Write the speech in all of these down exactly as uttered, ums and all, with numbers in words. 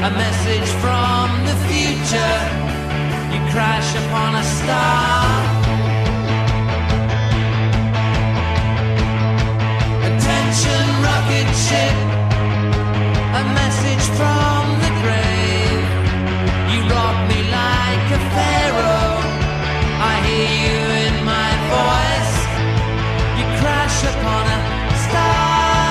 A message from the future. You crash upon a star. Attention, rocket ship. A message from the grave. You rock me like a pharaoh. I hear you in my voice. You crash upon a star.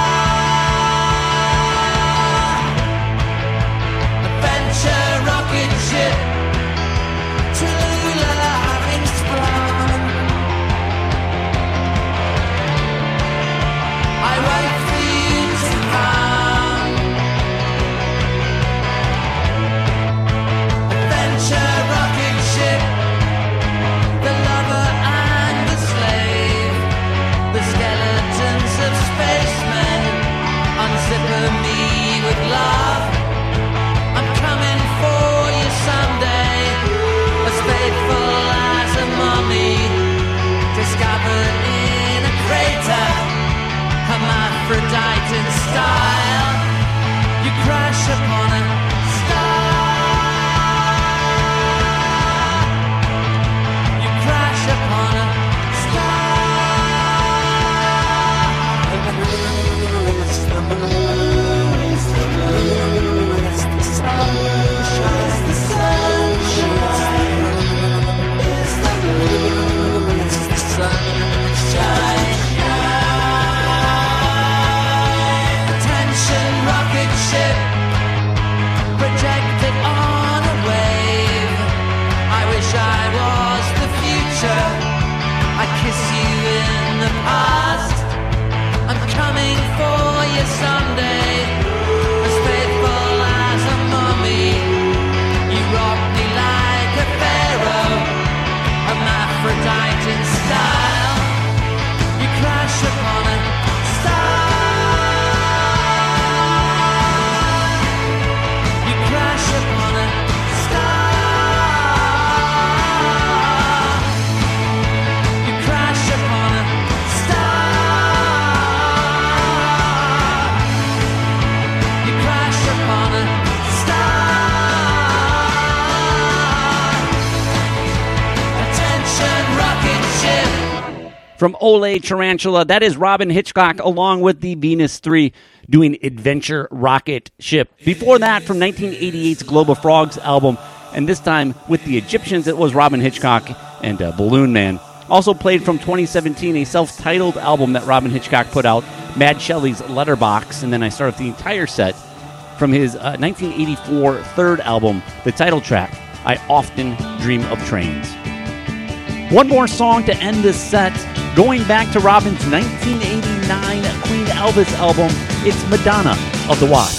Rocket ship, true love in sprung. I wait for you to come. Adventure rocket ship, the lover and the slave, the skeletons of spacemen, unzipper me with love. I'm coming for you someday, as faithful as a mummy, discovered in a crater, hermaphrodite in style. You crash upon a star. You crash upon a someday, as faithful as a mummy. You rock me like a pharaoh, hermaphrodite in style. You crash upon a star. You crash upon a star. You crash upon a From Ole Tarantula, that is Robyn Hitchcock along with the Venus three doing Adventure Rocket Ship. Before that, from nineteen eighty-eight's Globe of Frogs album, and this time with the Egyptians, it was Robyn Hitchcock and uh, Balloon Man. Also played from twenty seventeen, a self-titled album that Robyn Hitchcock put out, Mad Shelley's Letterbox, and then I started the entire set from his uh, nineteen eighty-four third album, the title track, I Often Dream of Trains. One more song to end this set, going back to Robyn's nineteen eighty-nine Queen Elvis album, it's Madonna of the Wasp.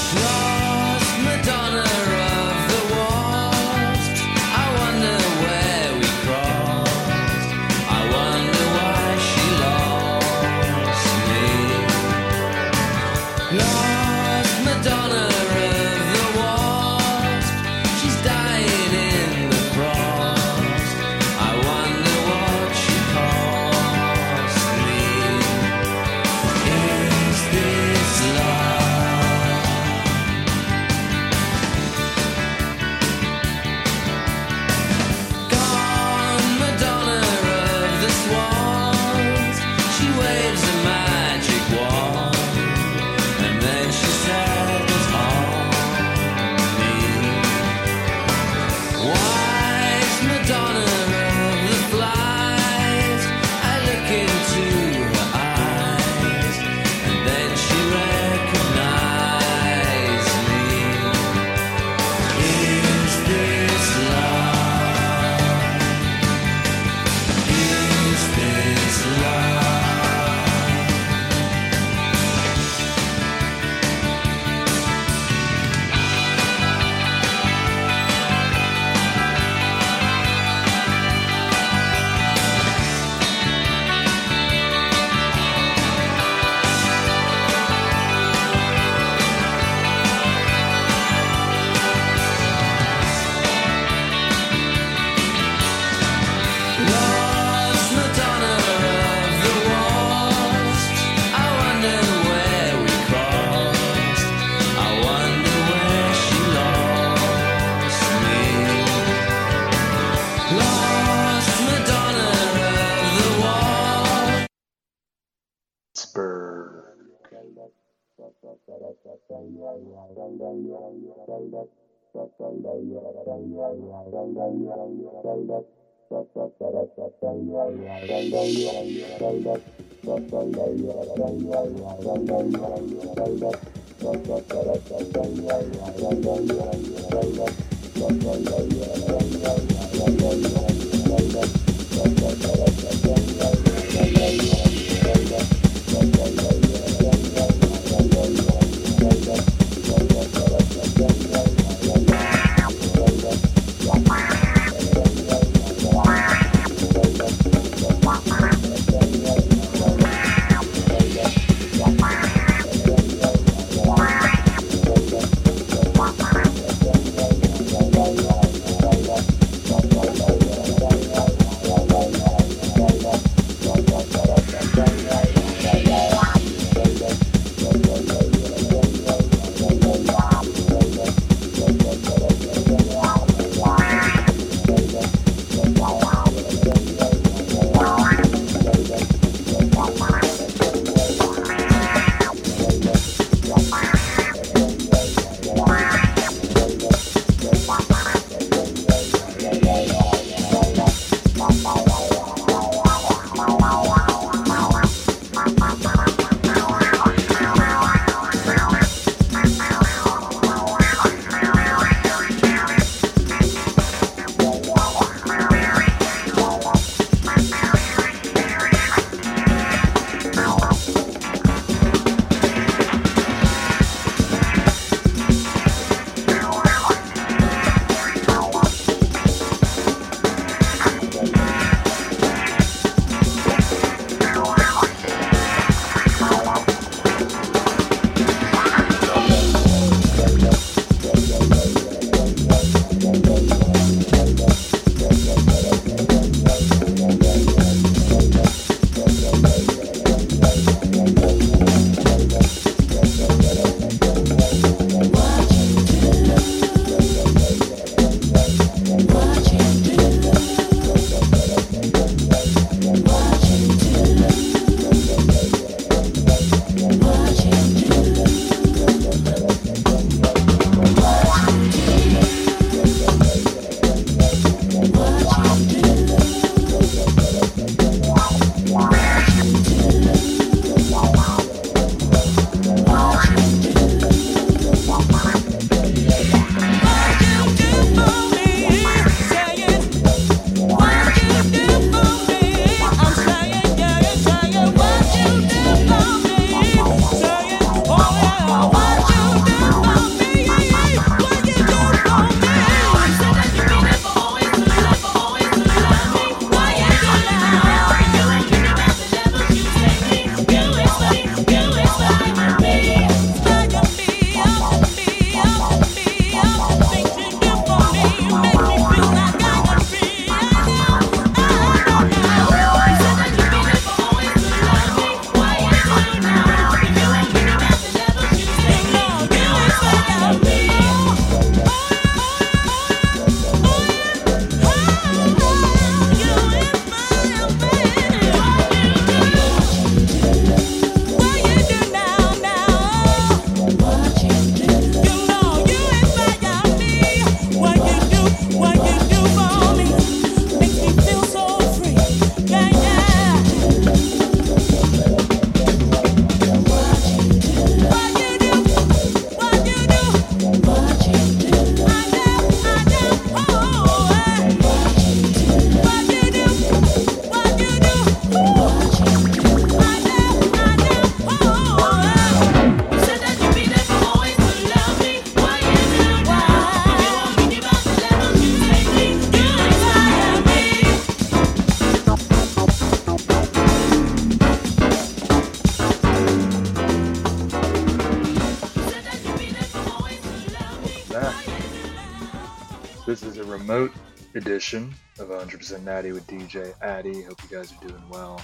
This is a remote edition of one hundred percent Natty with D J Addy. Hope you guys are doing well.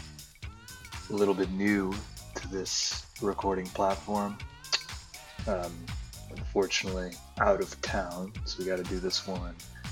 A little bit new to this recording platform. Um, unfortunately, out of town, so we got to do this one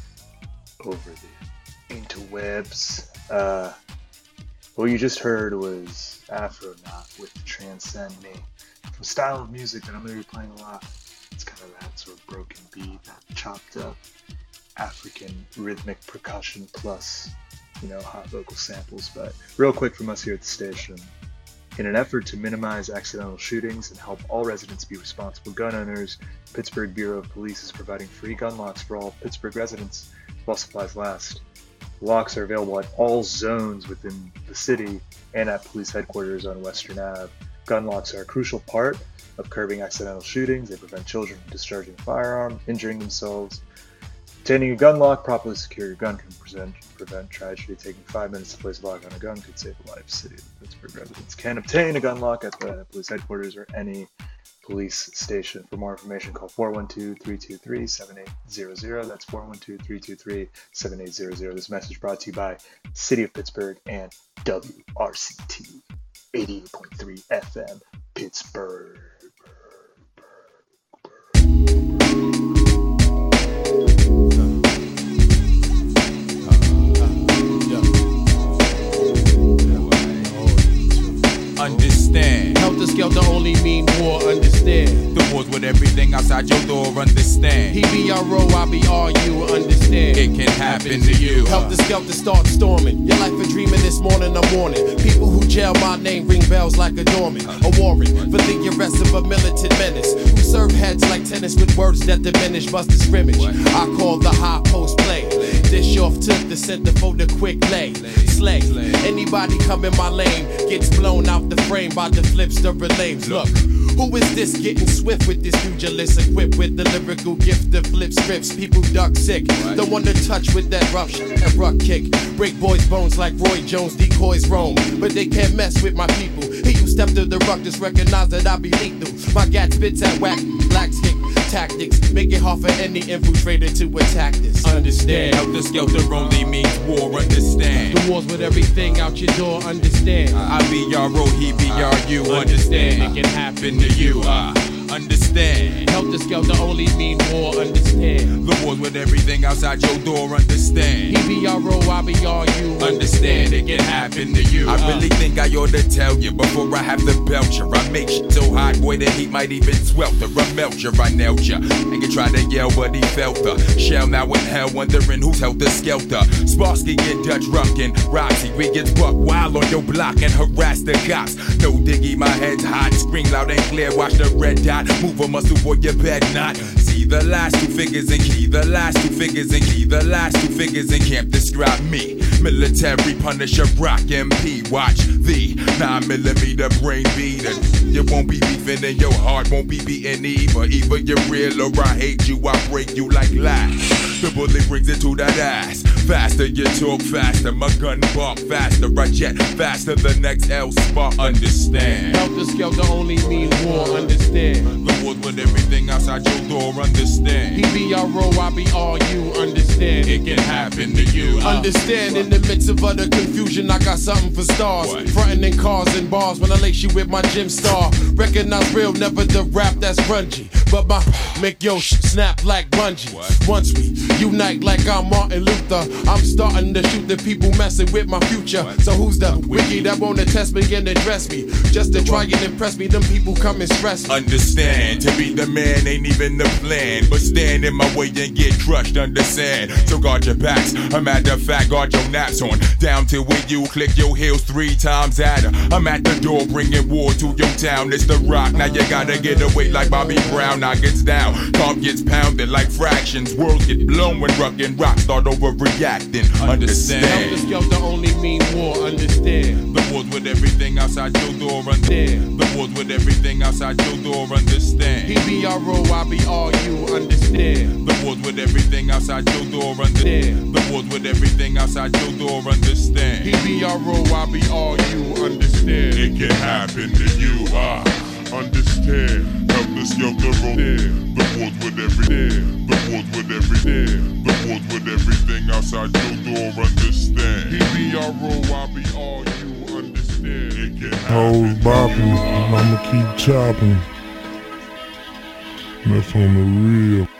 over the interwebs. Uh, what you just heard was Afronaut with Transcend Me, from a style of music that I'm going to be playing a lot. It's kind of that sort of broken beat, that chopped up African rhythmic percussion plus, you know, hot vocal samples. But real quick from us here at the station. In an effort to minimize accidental shootings and help all residents be responsible gun owners, Pittsburgh Bureau of Police is providing free gun locks for all Pittsburgh residents while supplies last. Locks are available at all zones within the city and at police headquarters on Western Avenue. Gun locks are a crucial part of curbing accidental shootings. They prevent children from discharging a firearm, injuring themselves. Obtaining a gun lock, properly secure your gun can present, prevent tragedy. Taking five minutes to place a lock on a gun could save a life. City of Pittsburgh residents can obtain a gun lock at the police headquarters or any police station. For more information, call four one two, three two three, seven eight zero zero. That's four one two, three two three, seven eight zero zero. This message brought to you by City of Pittsburgh and W R C T eighty-eight point three F M Pittsburgh. Understand. Helter Skelter only mean war, understand. The wars with everything outside your door, understand. He be our row, I be all you, understand. It can happen to you. Helter Skelter start storming. Your life a dreaming this morning, I'm warning. People who jail my name ring bells like a doorman. A warrant for the arrest of a militant menace who serve heads like tennis with words that diminish bust the scrimmage. I call the high post play. Dish off to the center for the quick lay. Slay. Anybody come in my lane gets blown out the frame by the flips, the relays. Look, who is this getting swift with this pugilist equipped with the lyrical gift to flip scripts? People duck sick, don't want to touch with that rough shit and ruck kick. Break boys' bones like Roy Jones, decoys roam, but they can't mess with my people. He who step to the ruck just recognize that I be lethal. My gat spits at whack, blacks kick tactics, make it hard for any infiltrator to attack this. Understand? Helter Skelter only means war, understand. The wars with everything out your door, understand. I be your role, he be your you, understand. It can happen to you, uh, understand. Helter Skelter only mean war, understand. The wars with everything outside your door, understand. He be your row, I be all you, understand. It can happen to you. I really think I ought to tell you before I have to belt you. I make shit so hot, boy, the heat might even swelter. I melt you, I nailed you. And you try to yell, but he felt the shell now in hell, wondering who's helter skelter. Sparsky get Dutch Rumpkin, Roxy, we get buck wild on your block and harass the cops. No diggy, my head's hot, scream loud and clear, watch the red dot, move a muscle, boy, you bet not. See the last two figures in key, the last two figures in key, the last two figures in camp describe me. Military Punisher, Rock M P, watch the nine millimeter brain beat. You won't be beefing and your heart won't be beating either. Either you're real or I hate you, I break you like glass. The bullet brings it to that ass. Faster you talk faster, my gun bark faster. I jet faster, the next L spot, understand. Helter Skelter only mean war, understand. The wars with everything outside your door, understand. He be our row, I be all you, understand. It can happen to you. Understand, in the midst of utter confusion, I got something for stars. What? Frontin' in cars and bars when I lace you with my gym star. Recognize real, never the rap that's grungy. But my make your sh- snap like bungee. What? Once we unite like I'm Martin Luther, I'm starting to shoot the people messing with my future. What? So who's the wiki that wanna test me and address me? Just to try and impress me, them people come and stress me. Understand, to be the man ain't even the plan, but stand in my way and get crushed, understand. So guard your backs, a matter of fact, guard your naps on. Down till when you click your heels three times at her. I'm at the door bringing war to your town. It's the rock, now you gotta get away like Bobby Brown. Now gets down, calm gets pounded like fractions. Worlds get blown when rock and rock start overreacting. Understand. Helter Skelter only mean war, understand. The wars with everything outside your door, understand. The wars with everything outside your door, understand. He be our row, I be all you, understand. The wars with everything outside your door, understand. The wars with everything outside your door, understand. He be our row, I be all you, understand. It can happen to you, ah, understand. Help the skelter roll there. The wars with everything. The wars with everything. The wars with everything outside your door, understand. He be our row, I be all you, understand. It can Hoes happen bopping, to you, and ah. I'ma keep chopping. That's on the real.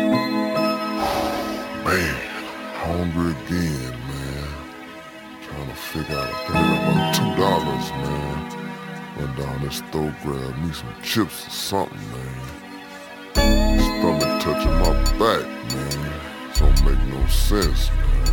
Man, hungry again, man. Trying to take out, I think about two dollars, man. Went down this store, grab me some chips or something, man. Stomach touching my back, man. Don't make no sense, man.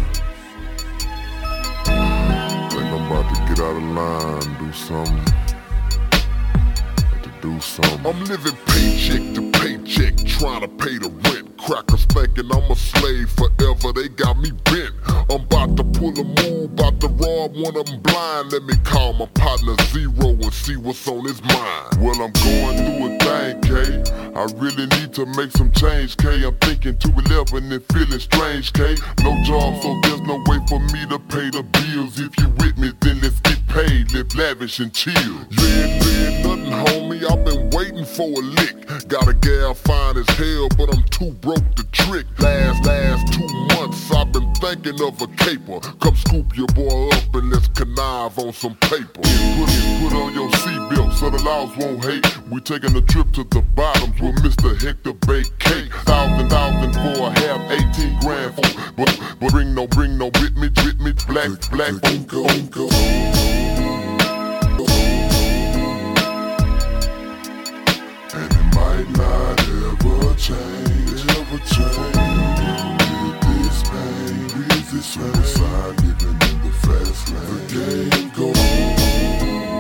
Think I'm about to get out of line, do something. Have to do something. I'm living paycheck to paycheck, trying to pay the rent. Crackers thinking I'm a slave forever, they got me bent. I'm about to pull a move, about to rob one of them blind. Let me call my partner Zero and see what's on his mind. Well, I'm going through a thing, K. I really need to make some change, K. I'm thinking two eleven and feeling strange, K. No job, so there's no way for me to pay the bills. If you with me, then let's get paid, live lavish and chill. You ain't been nothing, homie, I've been waiting for a lick. Got a gal fine as hell, but I'm too broke to trick. Last, last two months, I've been thinking of a caper. Come scoop your boy up and let's connive on some paper. Put, put on your seatbelt so the laws won't hate. We taking a trip to the bottoms with Mister Hector Bake Cake. Thousand, thousand for a half, eighteen grand for. But, but bring no, bring no with me, with me, black, black, unko, unko. And it might not ever change, ever change. With this pain, with this suicide, living in the fast lane. The game goes on,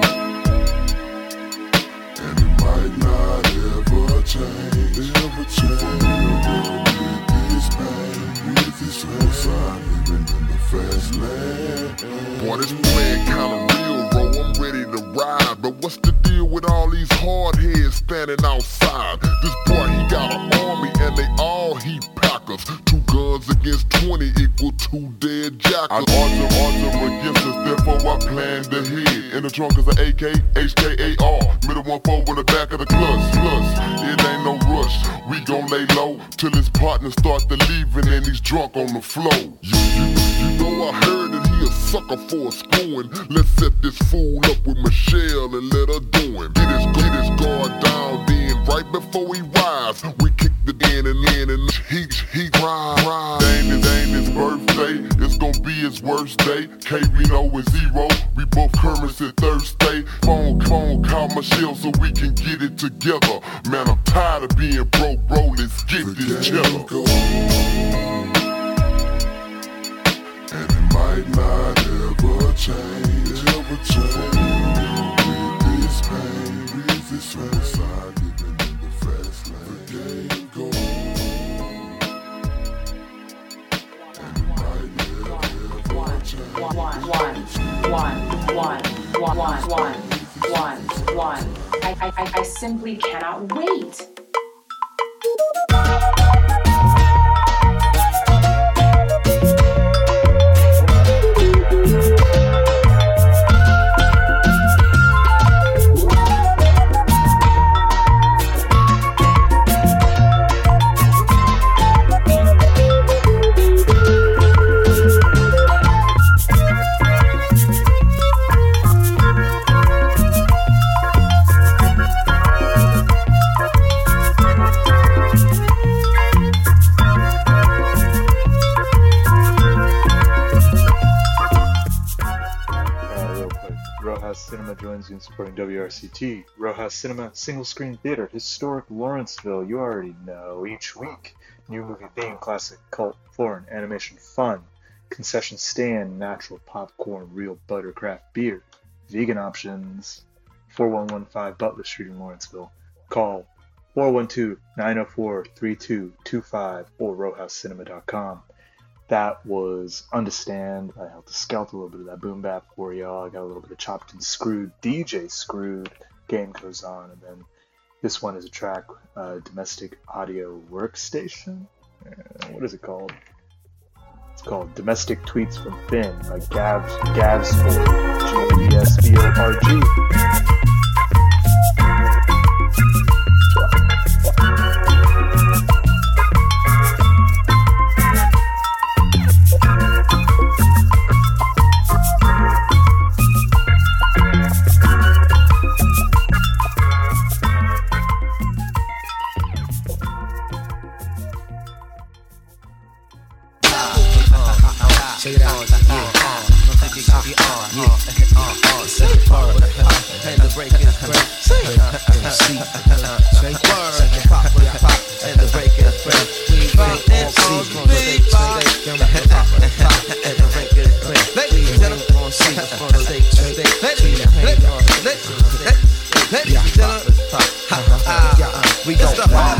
and it might not ever change, ever change. With this pain, with this suicide, living in the fast lane. Boy, this plan kinda real, bro. I'm ready to ride, but what's the deal with all these hard heads standing outside? This boy, he got an army and they all heat packers. Two guns against twenty equal two dead jackals. I argue, argue against us, therefore I planned ahead. In the trunk is an A K, H K A R. Middle one four in the back of the clutch. Plus, it ain't no rush. We gon' lay low till his partner start to leaving and he's drunk on the floor. You, you, you know I heard that he a sucker for a screwing. Let's set this fool up with Michelle and let her do him. Get his, get his guard down, then right before he rise, we kick the in and in and he, he ride, ride. Ain't his, ain't his birthday, it's gon' be his worst day. K, we know is Zero, we both Kermit's at Thursday. Phone, phone, call Michelle so we can get it together. Man, I'm tired of being broke, bro, let's get the this cheddar. And it might not ever change, ever change. With this pain, with this suicide, living in the fast lane. The game goes on, and it might never change. One, one, one, one, one, one, one, one, one. I, I, I simply cannot wait. Cinema joins you in supporting W R C T. Rojas Cinema, single screen theater, historic Lawrenceville. You already know. Each week, new movie theme, classic, cult, foreign, animation, fun, concession stand, natural popcorn, real buttercraft beer, vegan options. four one one five Butler Street in Lawrenceville. Call four one two, nine zero four, three two two five or rojas cinema dot com. That was Understand. I helped to scout a little bit of that boom bap for y'all. I got a little bit of Chopped and Screwed, D J Screwed, Game Goes On, and then this one is a track, uh, Domestic Audio Workstation. Uh, what is it called? It's called Domestic Tweets from Finn by Gavs Gavsford, G A V S V O R G. Check it out, yeah, uh, no fifty copy on, yeah, uh, uh, say word. And the break is break. Say M C. Say word. Pop, pop, and the break is break. We break all C's from the stage. Pop, and the break is break. Ladies and gentlemen, on C's from the stage. Ladies and gentlemen, we go ride.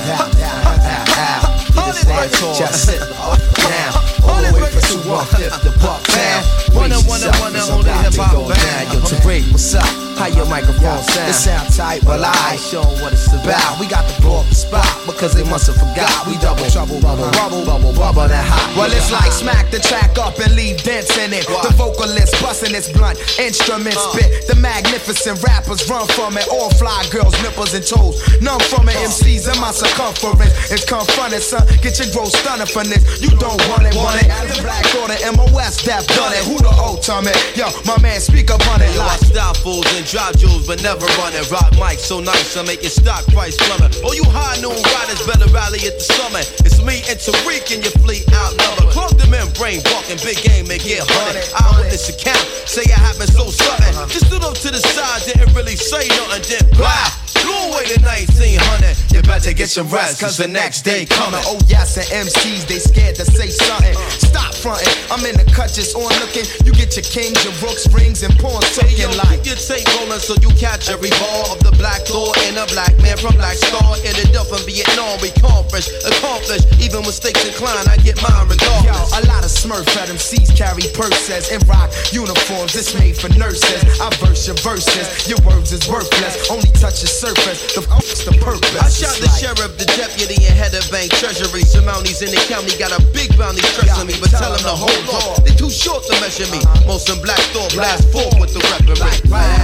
Either stand tall, just sit down. All the way from two one fifth to Bucktown. One and one and one and only hip hop band. Yo, Tariq, what's up? How your microphone sound? It sound tight, but I ain't showing what it's about. We got to blow up the spot because they must have forgot. We double trouble, bubble, bubble, bubble, bubble, that hot. Well, it's like smack the track up and leave dents in it. The vocalist busting his blunt, instrument spit. The magnificent rappers run from it. All fly girls, nipples and toes. None from it. M Cs in my circumference. It's confronted, son. Get your growth stunning for this. You don't want it, want it. The Black Order, M O S, that done it. Who the ultimate? Yo, my man, speak up on it. Yo, I stop fools and drop jewels, but never run it. Rock mic so nice, I make your stock price plummet. Oh, you high noon riders better rally at the summit. It's me and Tariq and your fleet outnumbered. Plug them in, brain walking, big game, and get hunted. I own this account, say it happened so sudden. Just stood up to the side, didn't really say nothing, then blah. Blew away the nineteen hundred. You better get some rest, cause the next day coming. Oh yes, and M Cs, they scared to say something. Stop fronting, I'm in the cut just on looking. You get your kings, your rooks, rings, and pawns Hey yo, like. keep your tape rolling so you catch every ball of the Black Lord and a black man from Black Star. Ended up in Vietnam, we accomplished, accomplished. Even mistakes inclined, I get mine regardless. Yo, a lot of Smurf at M Cs carry purses and rock uniforms. It's made for nurses. I verse your verses, your words is worthless. Only touch the surface. The f***'s the purpose. I shot the sheriff, the deputy, and head of bank treasury. Some mounties in the county got a big bounty stressing me, but tell them to hold on. They too short to measure me. Most in Black Thought blast forth with the weaponry.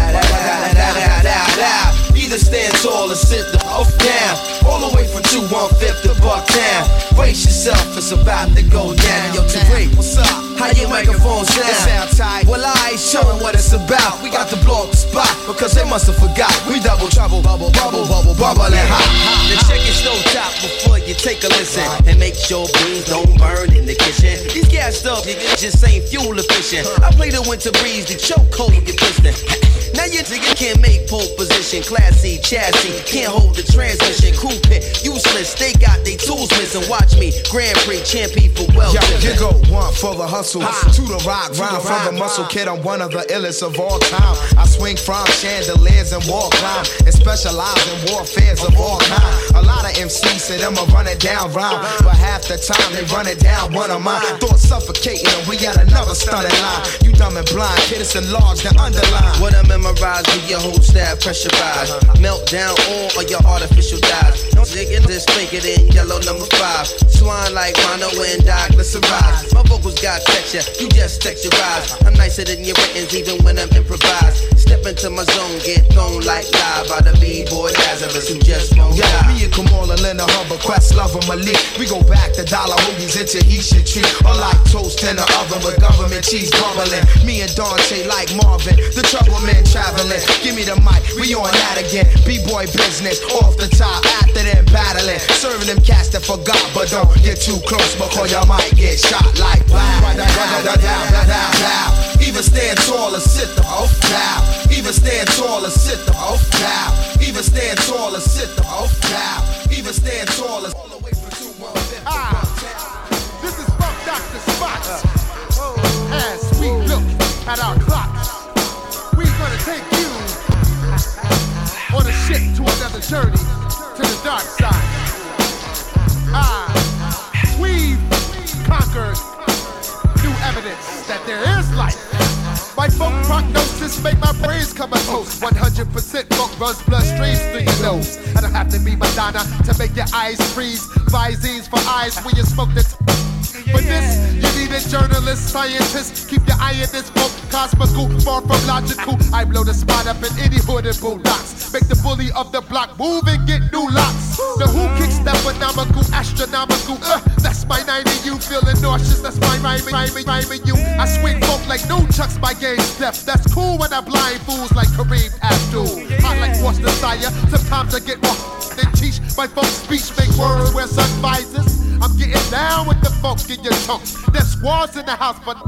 Either stand tall or sit the f down. All the way from two one fifth to Bucktown. Brace yourself, it's about to go down. Yo, Tariq, what's up? How your microphone sound? It sound tight. Well, I ain't showing what it's about. We got to blow up the spot because they must have forgot. We double trouble, bubble, bubble, bubble, bubble, and hot. Then check your stove top before you take a listen, and make sure beans don't burn in the kitchen. These gas stuff, niggas just ain't fuel efficient. I play the winter breeze, the choke cold, you piston. Now your nigga can't make pole position. Class C chassis, can't hold the transmission. Crew pit, useless, they got they tools missing. Watch me, Grand Prix champion for well. Yo, you go one for the hustle, to the rock, round for the muscle kid. I'm one of the illest of all time. I swing from chandeliers and wall climb, and specialize in warfares of all kind. A lot of M Cs say them a run it down round, but half the time they run it down one of mine. Thoughts suffocating and we got another stunning line. You dumb and blind, kid, it's enlarged and underlined. What I memorize with your whole staff pressurized. Melt down all of your artificial dyes. Don't dig in this, make it in yellow number five. Swine like mono and diglycerides. My vocals got texture, you just texturize. I'm nicer than your writtens even when I'm improvised. Step into my zone, get thrown like live by the B-boy Lazarus who just won't yeah, die. Me and Kamal and Linda Hubbard, Questlove and Malik. We go back to dollar hoagies into Heisha tree. Or like toast in the oven with government cheese bubbling. Me and Dante like Marvin, the trouble man traveling. Give me the mic, we on that again. B-boy business, off the top, after them battling. Serving them cats that forgot, but don't get too close because you might get shot like blah. Even stand tall or sit the off down. Even stand tall or sit the off down. Even stand tall or sit the off down. Even stand tall or all the way from two one fifth. Ah, this is Funk Doctor Spots. As we look at our clocks, we're gonna take you on a ship to another journey to the dark side. Ah, we've conquered new evidence that there is life. My funk prognosis make my brains come a toast. one hundred percent funk runs bloodstreams through your nose. I don't have to be Madonna to make your eyes freeze. Visines for eyes when you smoke the t- For this, you need a journalist, scientist. Keep your eye in this book, cosmical, far from logical. I blow the spot up in any hood and bulldogs. Make the bully of the block move and get new locks. The who kicks that phenomenal, astronomical. Uh, that's my ninety, you feeling nauseous. That's my rhyming, rhyming, rhyming you. I swing folk like no chucks, my game step. That's cool when I blind fools like Kareem Abdul. Hot like What's the Sire. Sometimes I get more than teach. My folk speech make words wear sun visors. I'm getting down with the funk in your chunks. There's squads in the house, but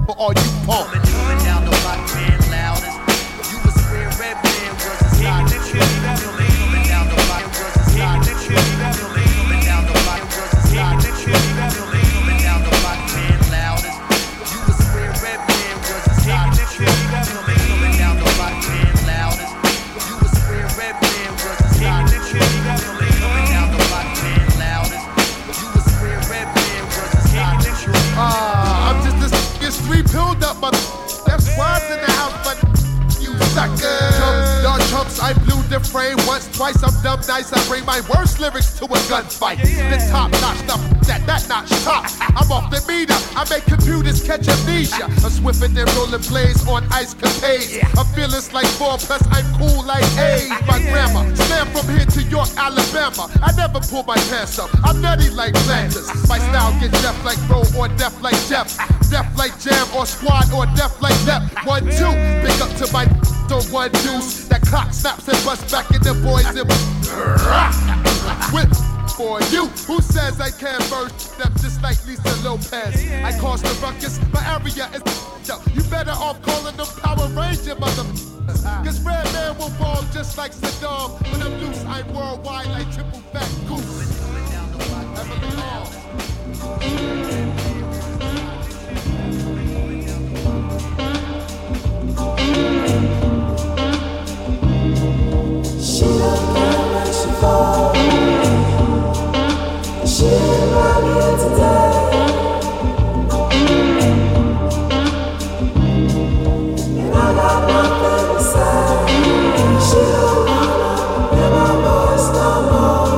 for all you punks. Coming down the block, man, loudest. You a square red man, was a slide. Coming down the block, was a slide. Coming down the block, was a slide. Coming down the block, man, loudest. You a square red man, was a slide. Coming down the block, man, loudest. You a square red man, was a slide. Coming down the block, man, loudest. You a square red man, was a slide. Ah, I'm just this nigga street pilled up, but that's squads in the house, but you suckers. Chumps, y'all chumps, I blew the frame once, twice. I'm dumb nice, I bring my worst lyrics to a gunfight. The top notch stuff, that that notch top. I'm off the meter, I make computers catch amnesia. I'm swifter than rolling blades on ice capades. I'm fearless like four, plus I'm cool like eight. My grandma, slam from here to York, Alabama. I never pull my pants up, I'm nutty like Planters. My style get deaf like Bro or deaf like Jeff. Deaf like Jam or Squad or deaf like Lep. One, two, big up to my or one deuce. That clock snaps and busts back in the boys and whip for you. Who says I can't burst them just like Lisa Lopez? I cause the ruckus, my area is up. You better off calling them Power Ranger motherfuckers. Cause Red Man will ball just like Saddam. When I'm loose, I'm worldwide like triple fat goose. Emily Hall. She don't care when she falls. She ain't right here today. And I got nothing to say. She don't wanna hear my voice no more.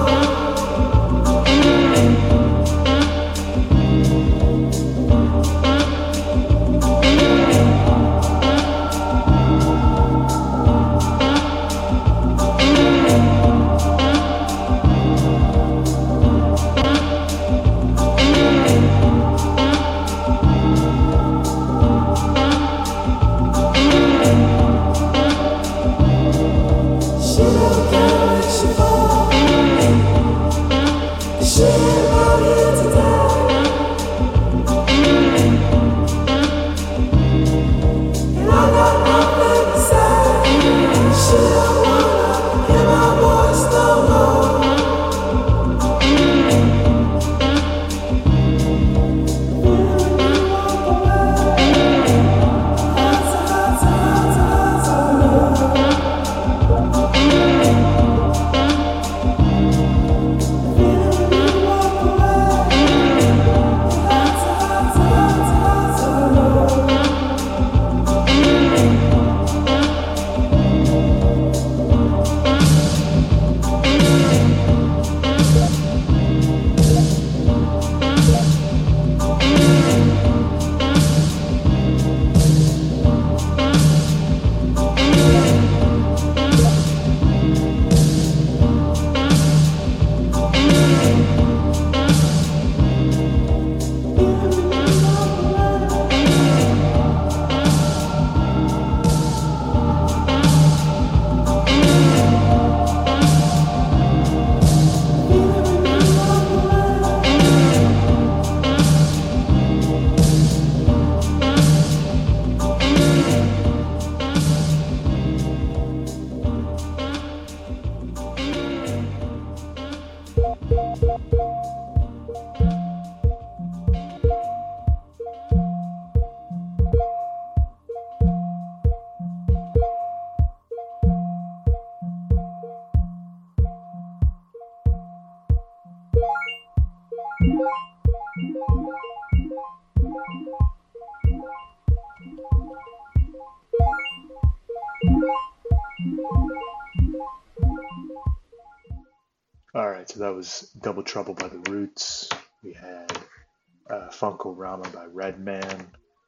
Alright, so that was Double Trouble by The Roots. We had uh, Funk-O-Rama by Redman.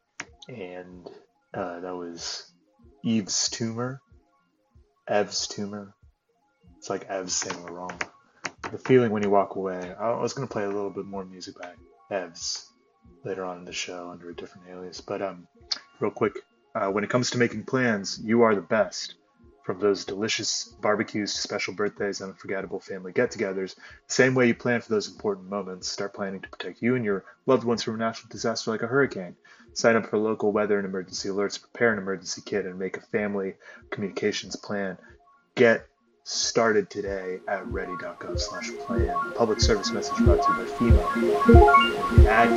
And uh, that was Eve's Tumor. Ev's Tumor. It's like Ev's Saint Laurent. The Feeling When You Walk Away. I was going to play a little bit more music by Ev's later on in the show under a different alias. But um, real quick, uh, when it comes to making plans, you are the best. From those delicious barbecues to special birthdays and unforgettable family get-togethers, the same way you plan for those important moments, start planning to protect you and your loved ones from a natural disaster like a hurricane. Sign up for local weather and emergency alerts, prepare an emergency kit, and make a family communications plan. Get started today at ready.gov slash plan. Public service message brought to you by FEMA and the Ad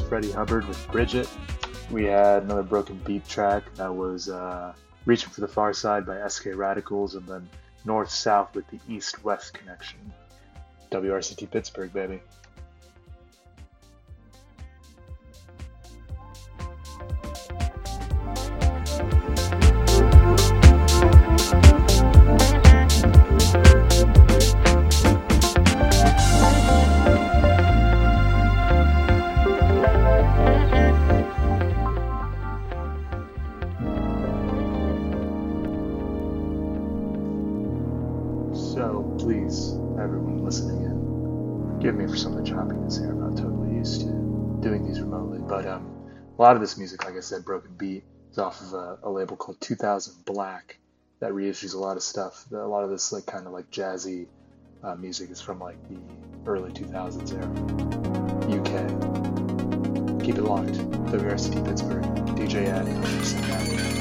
Freddie Hubbard with Bridget. We had another Broken Beat track that was uh, Reaching for the Far Side by S K Radicals, and then North South with the East West Connection. W R C T Pittsburgh, baby. So please, everyone listening in, forgive me for some of the choppiness here. I'm not totally used to doing these remotely, but um, a lot of this music, like I said, Broken Beat, is off of a, a label called two thousand Black that reissues a lot of stuff. A lot of this, like, kind of like jazzy uh, music is from like the early two thousands era, U K. Keep it locked. W R C T Pittsburgh, D J Addy, one hundred percent Addy.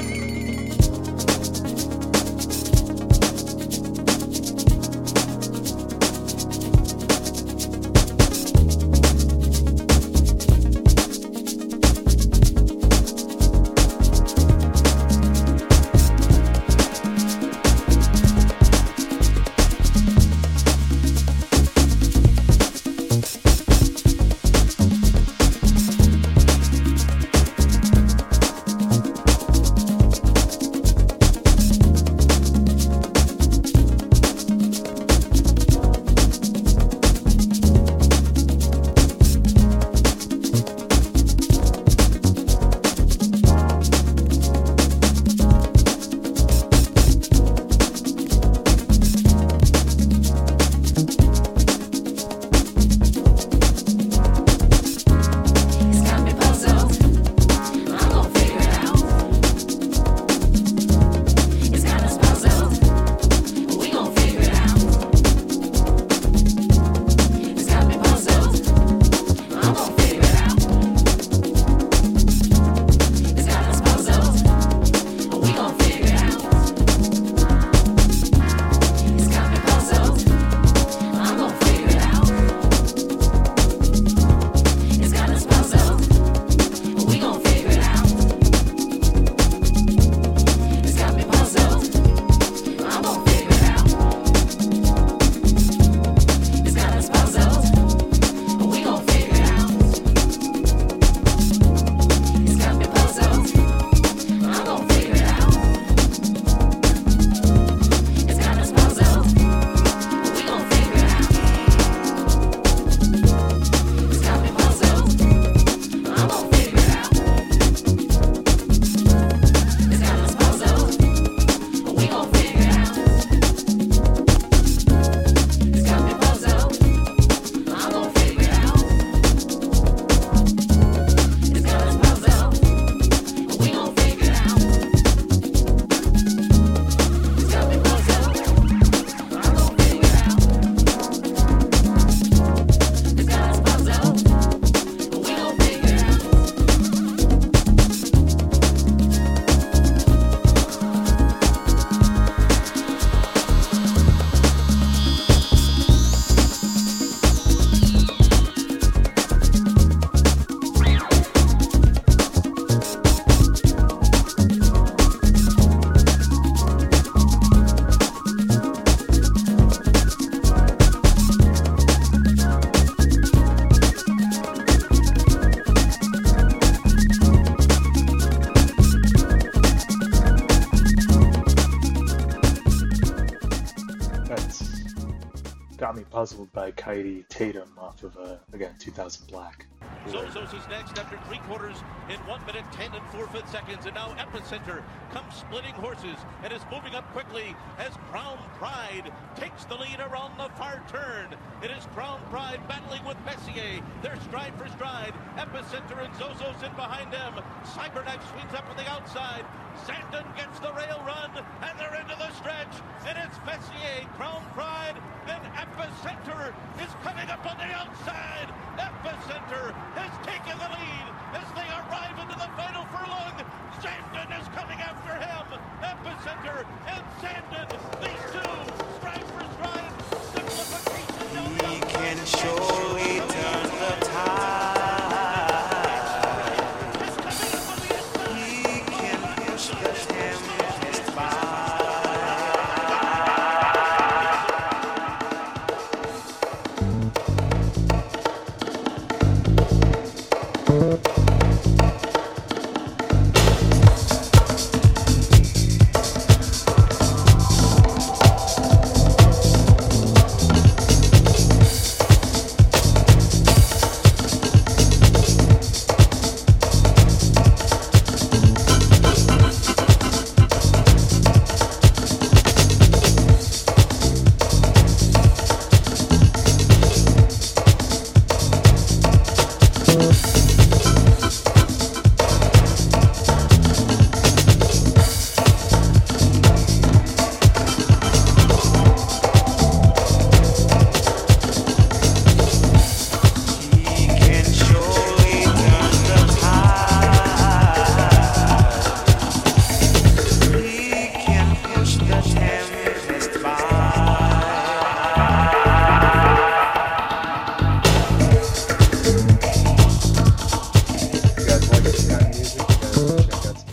Puzzled by Kaidi Tatum off of, uh, again, two thousand Black. Zozos is next after three quarters in one minute, ten and four fifth seconds. And now Epicenter comes splitting horses and is moving up quickly as Crown Pride takes the lead around the far turn. It is Crown Pride battling with Messier. They're stride for stride. Epicenter and Zozos in behind them. Cyberknife swings up on the outside. Sandon gets the rail run, and they're into the stretch. And it's Messier, Crown Pride, then Epicenter is coming up on the outside. Epicenter has taken the lead as they arrive into the final furlong. Sandon is coming after him. Epicenter and Sandon, these two, stride for stride. Simplification down the we can surely turn the tide.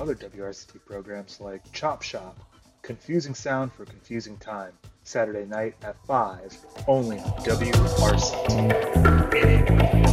other W R C T programs like Chop Shop, Confusing Sound for Confusing Time, Saturday night at five, only on W R C T.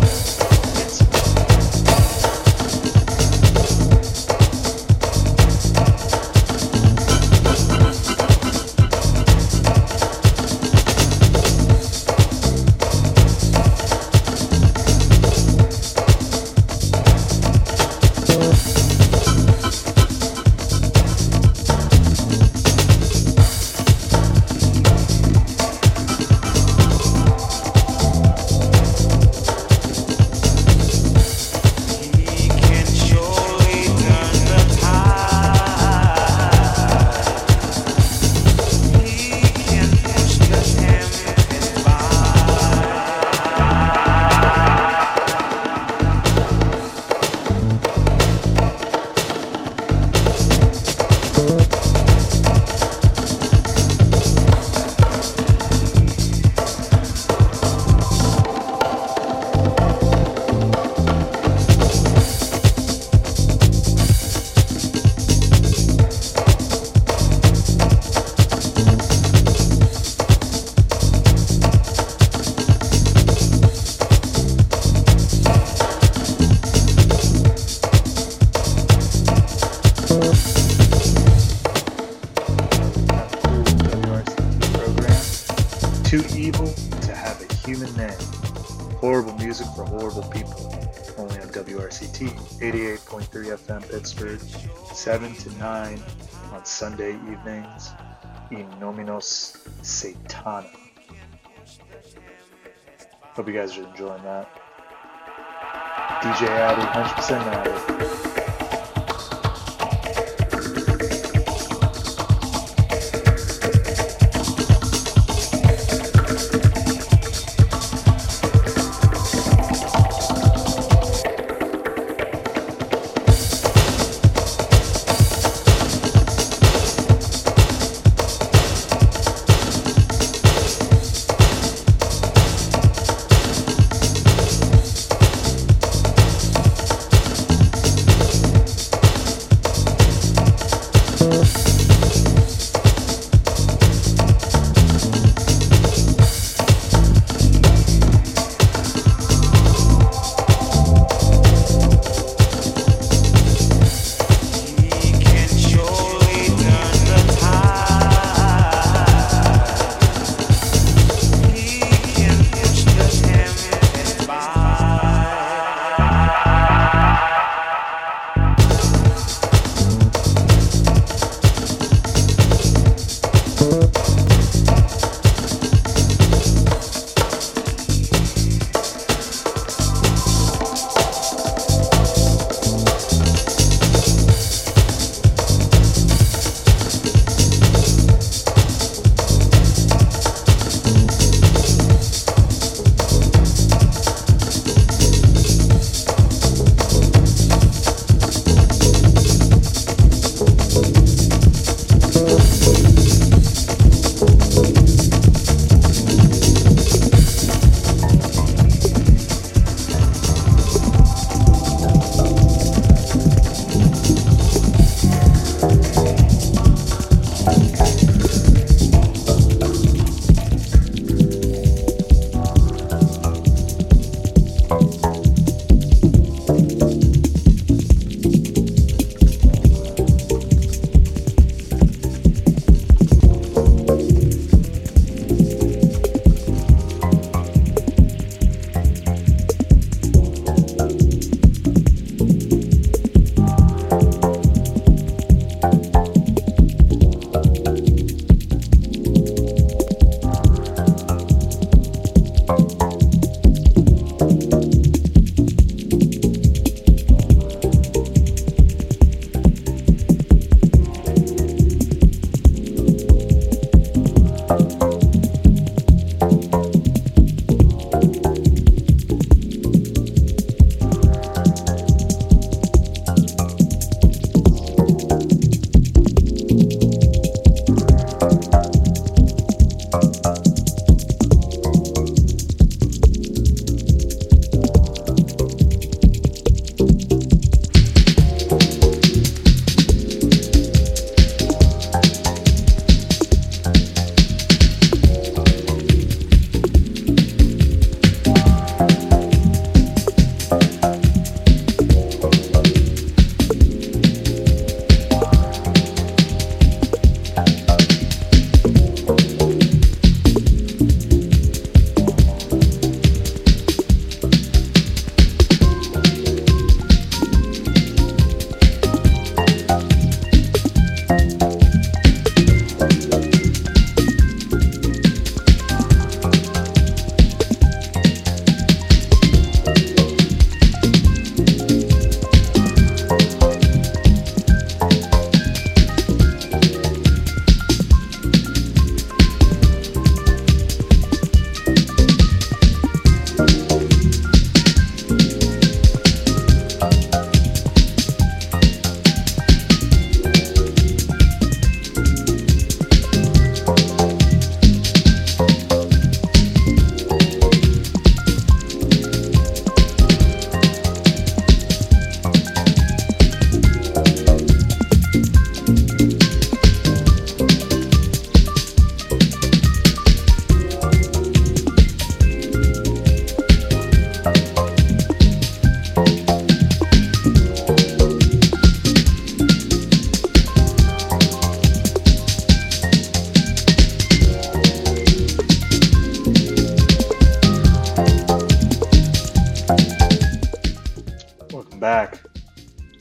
Too evil to have a human name. Horrible music for horrible people. Only on W R C T, eighty-eight point three F M Pittsburgh, seven to nine on Sunday evenings. In Nominos Satana. Hope you guys are enjoying that. D J Addy, one hundred percent Addy.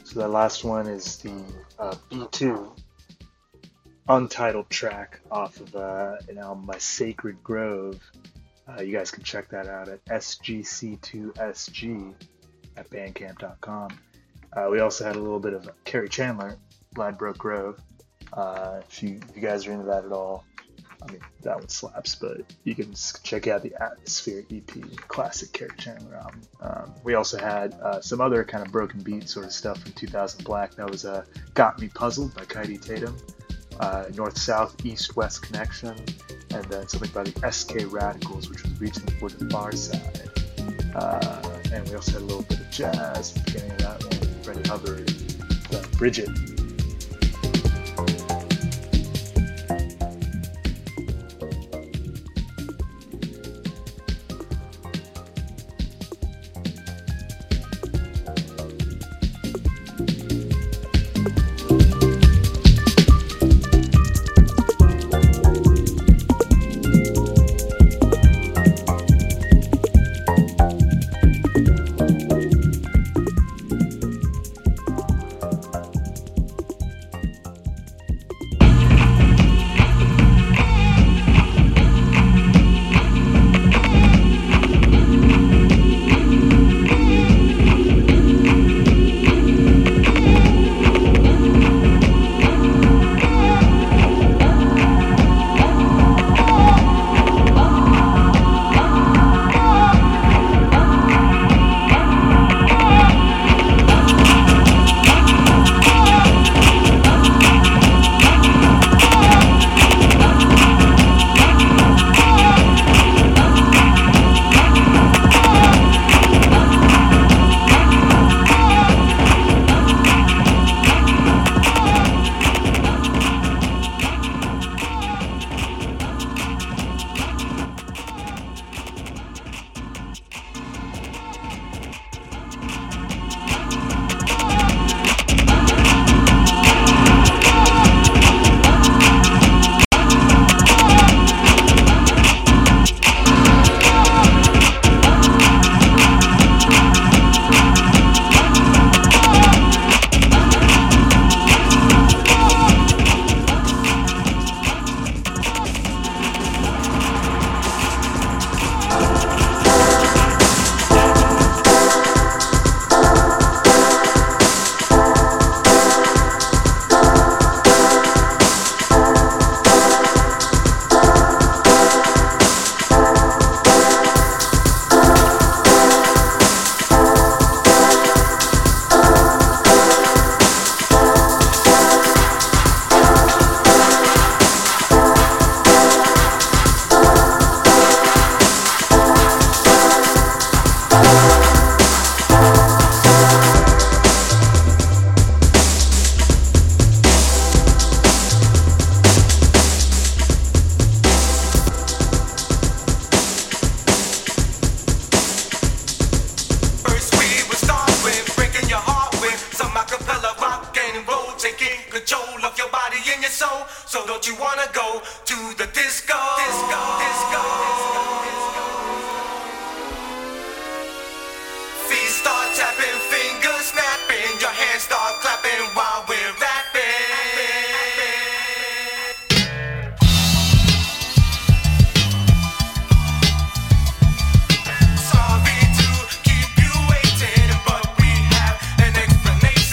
So that last one is the uh, B two untitled track off of uh, an album by Sacred Grove. Uh, you guys can check that out at S G C two S G at bandcamp dot com. Uh, we also had a little bit of Kerry Chandler, Ladbroke Grove. Uh, if you if you guys are into that at all, I mean, that one slaps, but you can check out the Atmosphere E P, classic Kerry Chandler album. Um, we also had uh, some other kind of broken beat sort of stuff from two thousand Black. That was uh, Got Me Puzzled by Kaidi Tatum, uh, North South East West Connection, and then something by the S K Radicals, which was Reaching for the Far Side. Uh, and we also had a little bit of jazz at the beginning of that one, Freddie Hubbard, uh, Bridget.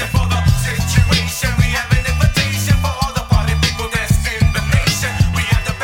We have the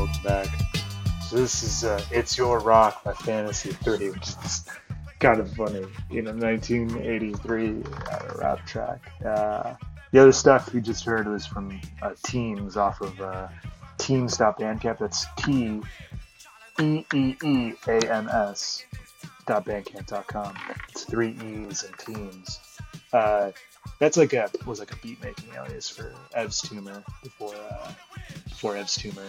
welcome back. So this is uh, It's Your Rock by Fantasy three, which is kind of funny, you know, nineteen eighty-three uh, rap track. Uh, the other stuff we just heard was from uh, Teams off of uh, Teams.bandcamp. That's T E E E A M S dot bandcamp dot com. It's three E's and Teams. Uh, that's like a was like a beat making alias for Evs Tumor before uh, before Evs Tumor.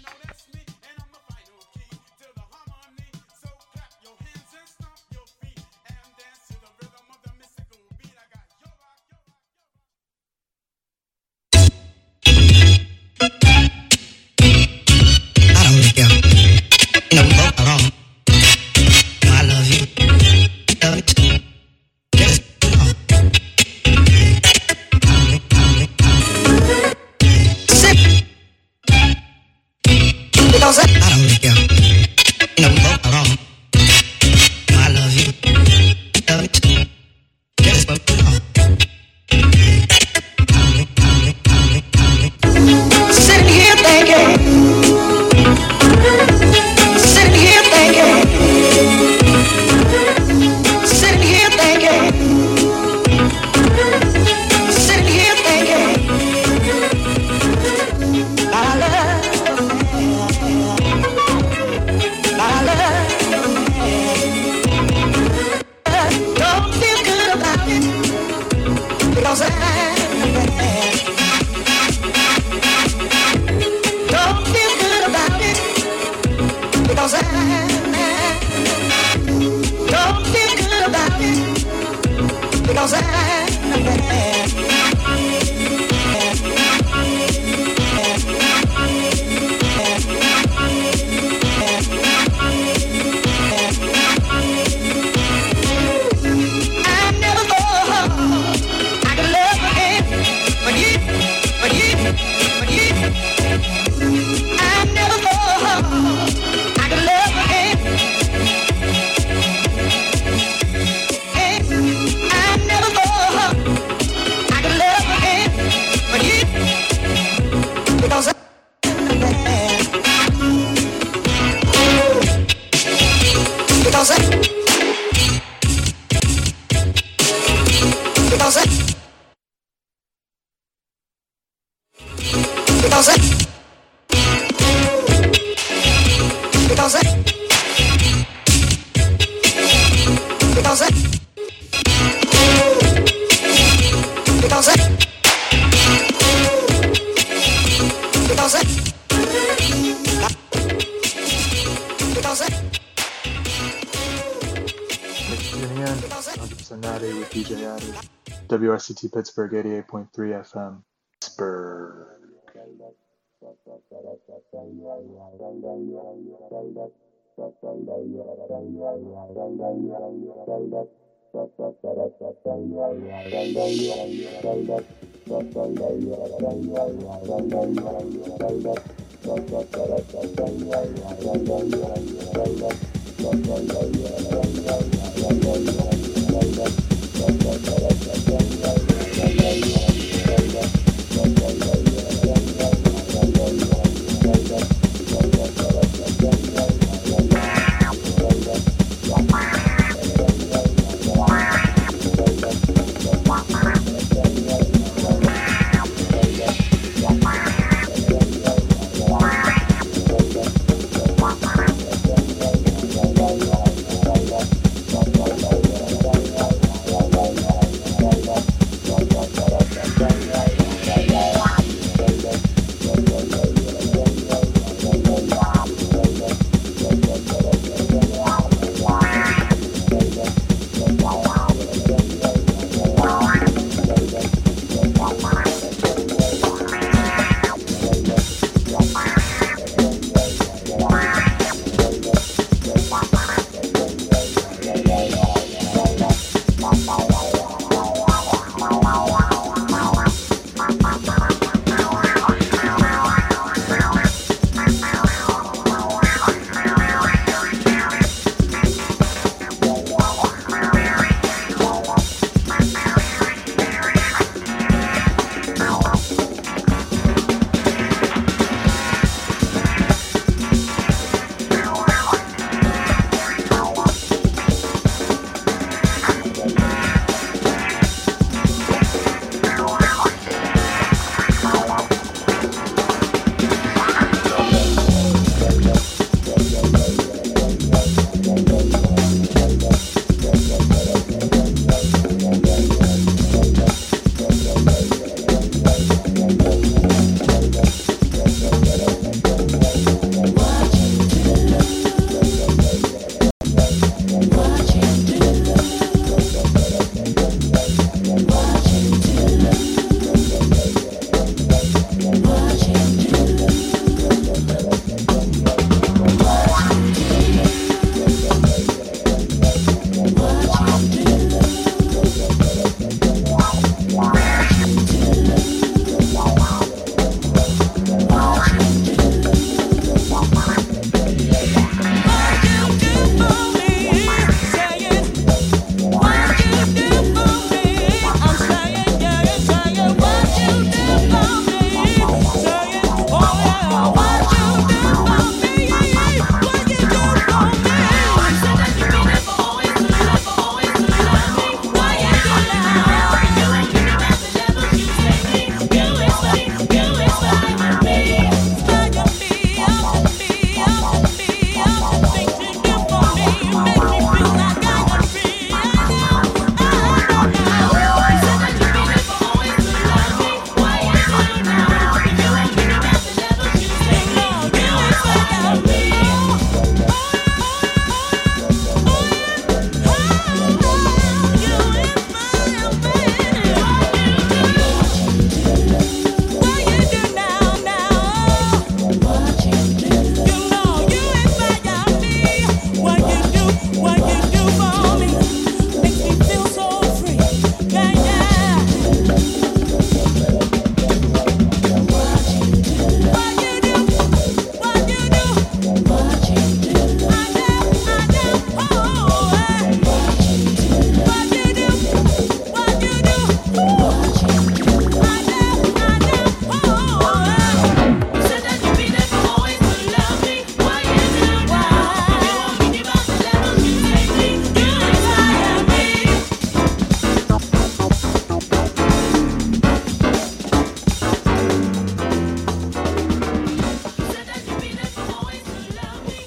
W R C T Pittsburgh eighty-eight point three F M. Pittsburgh.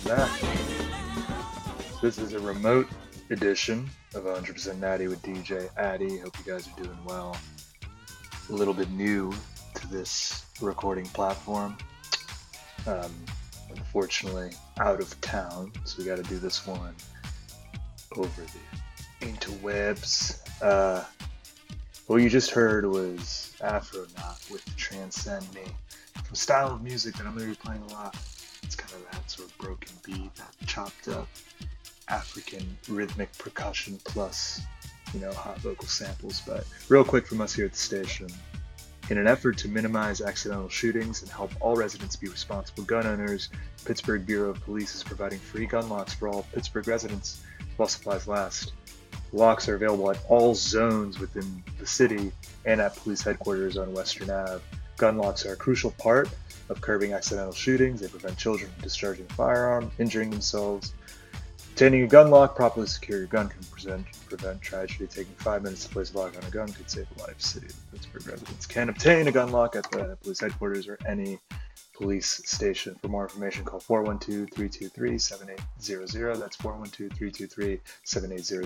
that. This is a remote edition of one hundred percent Natty with D J Addy. Hope you guys are doing well. A little bit new to this recording platform. Um, unfortunately, out of town, so we got to do this one over the interwebs. Uh, what you just heard was Afronaut with Transcend Me. From a style of music that I'm going to be playing a lot. It's kind of that sort of broken beat, that chopped up African rhythmic percussion plus, you know, hot vocal samples. But real quick from us here at the station. In an effort to minimize accidental shootings and help all residents be responsible gun owners, Pittsburgh Bureau of Police is providing free gun locks for all Pittsburgh residents while supplies last. Locks are available at all zones within the city and at police headquarters on Western Avenue. Gun locks are a crucial part of curbing accidental shootings. They prevent children from discharging a firearm, injuring themselves. Obtaining a gun lock, properly secure your gun can present, prevent tragedy. Taking five minutes to place a lock on a gun could save a life. City of Pittsburgh residents can obtain a gun lock at the police headquarters or any police station. For more information, call four one two, three two three, seven eight zero zero. That's four one two, three two three, seven eight zero